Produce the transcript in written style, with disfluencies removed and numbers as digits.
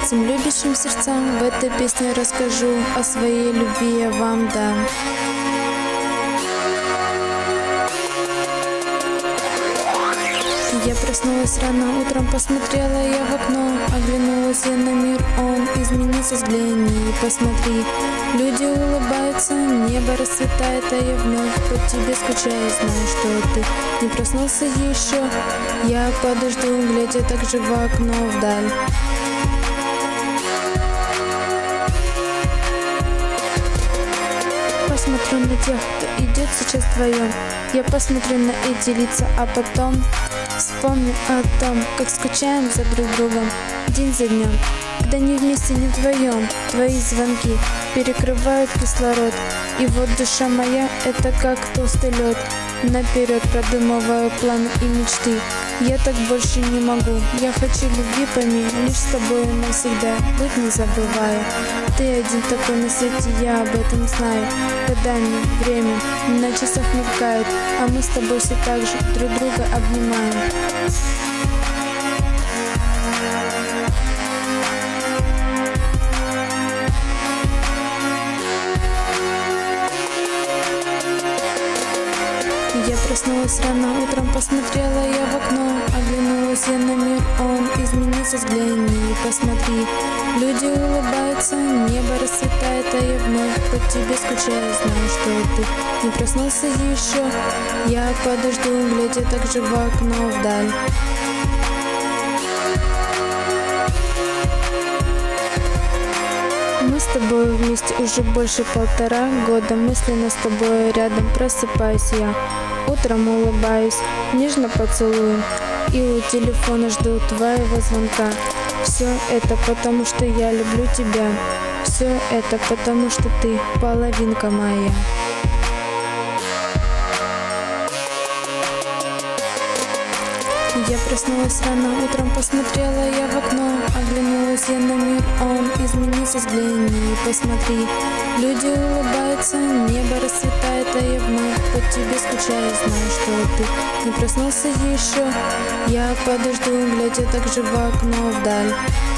этим любящим сердцам в этой песне расскажу о своей любви я вам дам. Я проснулась рано, утром посмотрела я в окно, оглянулась я на мир, он изменился, взгляни и посмотри. Люди улыбаются, небо расцветает, а я вновь по тебе скучаю, знаю, что ты не проснулся еще. Я подожду, глядя также в окно вдаль. Посмотрю на тех, кто идет сейчас вдвоем. Я посмотрю на эти лица, а потом вспомню о том, как скучаем за друг другом день за днем. Когда не вместе, не вдвоем, твои звонки перекрывают кислород. И вот душа моя, это как толстый лед. Наперед продумываю планы и мечты. Я так больше не могу, я хочу любви, пойми, лишь с тобой навсегда, быть не забываю. Ты один такой на свете, я об этом знаю. Годами время на часах мелькает, а мы с тобой все так же друг друга обнимаем. Я проснулась рано, утром посмотрела я в окно, оглянулась я на мир, он изменился, взгляни и посмотри. Люди улыбаются, небо расцветает, а я вновь по тебе скучаю, знаю, что ты не проснулся еще. Я подожду, глядя также в окно вдаль. Мы с тобой вместе уже больше 1,5 года, мысленно с тобой рядом просыпаюсь я. Утром улыбаюсь, нежно поцелую, и у телефона жду твоего звонка. Все это потому, что я люблю тебя, все это потому, что ты половинка моя. Я проснулась рано, утром посмотрела я в окно, оглянулась я на мир, он изменился, взгляни и посмотри. Люди улыбаются, небо расцветает, а я вновь по тебе скучаю, знаю, что ты не проснулся еще. Я подожду, глядя также в окно вдаль.